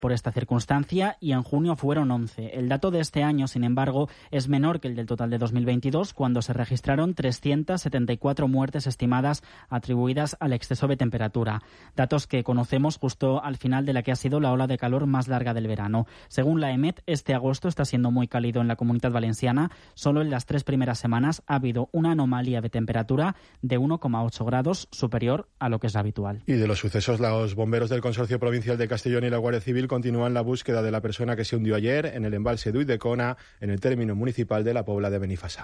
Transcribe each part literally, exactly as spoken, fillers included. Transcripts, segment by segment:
por esta circunstancia y en junio fueron once. El dato de este año, sin embargo, es menor que el del total de dos mil veintidós, cuando se registraron trescientas setenta y cuatro muertes estimadas atribuidas al exceso de temperatura. Datos que conocemos justo al final de la que ha sido la ola de calor más larga del verano. Según la EMET, este agosto está siendo muy cálido en la Comunidad Valenciana. Solo en las tres primeras semanas ha habido una anomalía de temperatura de uno coma ocho grados superior a lo que es habitual. Y de los sucesos, los bomberos del Consorcio Provincial de Castellón y la Guardia Civil continúan la búsqueda de la persona que se hundió ayer en el embalse d'Ulldecona, en el término municipal de la Pobla de Benifasá.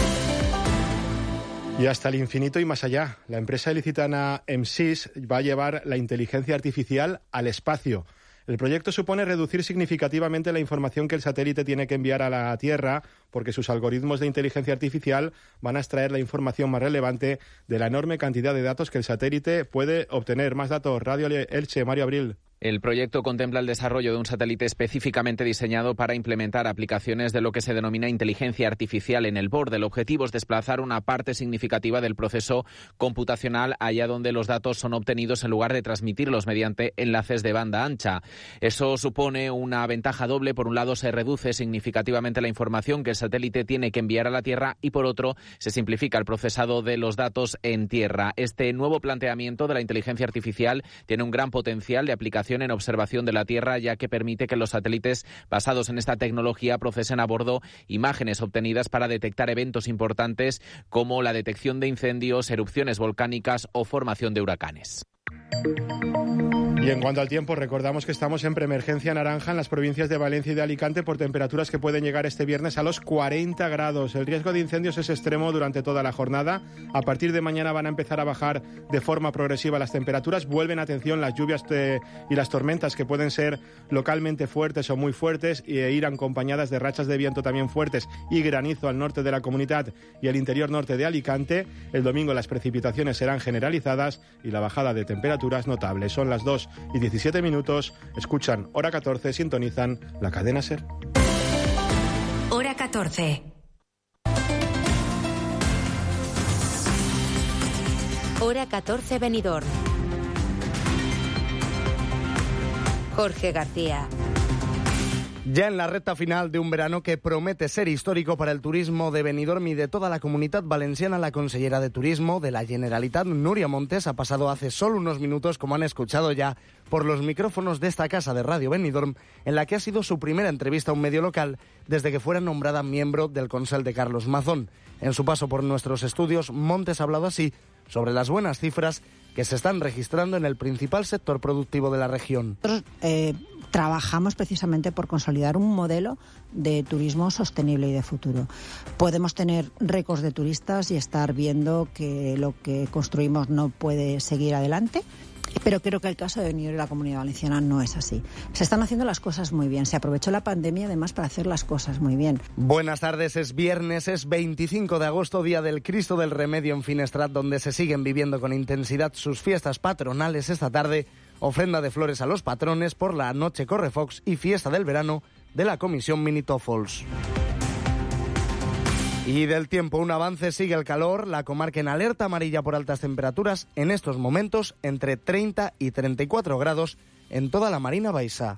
Y hasta el infinito y más allá. La empresa ilicitana E M S I S va a llevar la inteligencia artificial al espacio. El proyecto supone reducir significativamente la información que el satélite tiene que enviar a la Tierra, porque sus algoritmos de inteligencia artificial van a extraer la información más relevante de la enorme cantidad de datos que el satélite puede obtener. Más datos. Radio Elche, Mario Abril. El proyecto contempla el desarrollo de un satélite específicamente diseñado para implementar aplicaciones de lo que se denomina inteligencia artificial en el borde. El objetivo es desplazar una parte significativa del proceso computacional allá donde los datos son obtenidos en lugar de transmitirlos mediante enlaces de banda ancha. Eso supone una ventaja doble. Por un lado, se reduce significativamente la información que el satélite tiene que enviar a la Tierra y, por otro, se simplifica el procesado de los datos en tierra. Este nuevo planteamiento de la inteligencia artificial tiene un gran potencial de aplicación en observación de la Tierra, ya que permite que los satélites basados en esta tecnología procesen a bordo imágenes obtenidas para detectar eventos importantes como la detección de incendios, erupciones volcánicas o formación de huracanes. Y en cuanto al tiempo, recordamos que estamos en preemergencia naranja en las provincias de Valencia y de Alicante por temperaturas que pueden llegar este viernes a los cuarenta grados. El riesgo de incendios es extremo durante toda la jornada. A partir de mañana van a empezar a bajar de forma progresiva las temperaturas. Vuelven, atención, las lluvias de, y las tormentas que pueden ser localmente fuertes o muy fuertes e ir acompañadas de rachas de viento también fuertes y granizo al norte de la comunidad y el interior norte de Alicante. El domingo las precipitaciones serán generalizadas y la bajada de temperaturas notable. Son las dos y diecisiete minutos. Escuchan Hora catorce, sintonizan la cadena SER. Hora catorce. Hora catorce, Benidorm. Jorge García. Ya en la recta final de un verano que promete ser histórico para el turismo de Benidorm y de toda la Comunidad Valenciana, la consellera de Turismo de la Generalitat, Núria Montes, ha pasado hace solo unos minutos, como han escuchado ya, por los micrófonos de esta casa de Radio Benidorm, en la que ha sido su primera entrevista a un medio local desde que fuera nombrada miembro del Consell de Carlos Mazón. En su paso por nuestros estudios, Montes ha hablado así sobre las buenas cifras que se están registrando en el principal sector productivo de la región. Nosotros, eh, trabajamos precisamente por consolidar un modelo de turismo sostenible y de futuro. Podemos tener récords de turistas y estar viendo que lo que construimos no puede seguir adelante, pero creo que el caso de Benidorm y la Comunidad Valenciana no es así. Se están haciendo las cosas muy bien. Se aprovechó la pandemia además para hacer las cosas muy bien. Buenas tardes, es viernes, es veinticinco de agosto, día del Cristo del Remedio en Finestrat, donde se siguen viviendo con intensidad sus fiestas patronales. Esta tarde, ofrenda de flores a los patrones por la noche Correfox y fiesta del verano de la Comisión Minitofols. Y del tiempo, un avance, sigue el calor, la comarca en alerta amarilla por altas temperaturas, en estos momentos entre treinta y treinta y cuatro grados en toda la Marina Baixa.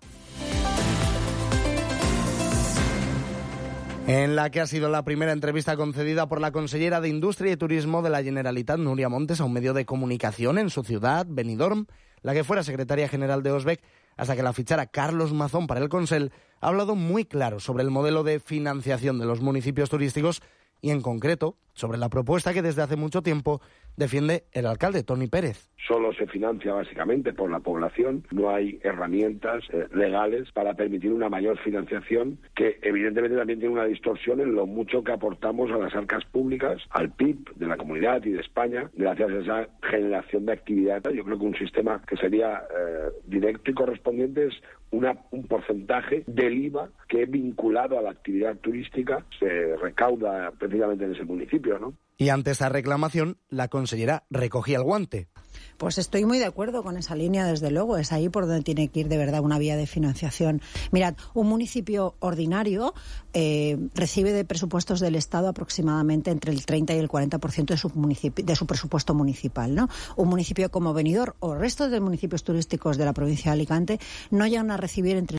En la que ha sido la primera entrevista concedida por la consellera de Industria y Turismo de la Generalitat, Núria Montes, a un medio de comunicación en su ciudad, Benidorm, la que fuera secretaria general de Osbec, hasta que la fichara Carlos Mazón para el Consell, ha hablado muy claro sobre el modelo de financiación de los municipios turísticos y, en concreto, sobre la propuesta que desde hace mucho tiempo defiende el alcalde Toni Pérez. Solo se financia básicamente por la población, no hay herramientas eh, legales para permitir una mayor financiación que evidentemente también tiene una distorsión en lo mucho que aportamos a las arcas públicas, al P I B de la comunidad y de España, gracias a esa generación de actividad. Yo creo que un sistema que sería eh, directo y correspondiente es una, un porcentaje del I V A que vinculado a la actividad turística se recauda precisamente en ese municipio. municipio, ¿no? Y ante esa reclamación, la consellera recogía el guante. Pues estoy muy de acuerdo con esa línea, desde luego. Es ahí por donde tiene que ir de verdad una vía de financiación. Mirad, un municipio ordinario eh, recibe de presupuestos del Estado aproximadamente entre el treinta y el cuarenta por ciento de su, municipio, de su presupuesto municipal, ¿no? Un municipio como Benidorm o el resto de municipios turísticos de la provincia de Alicante no llegan a recibir entre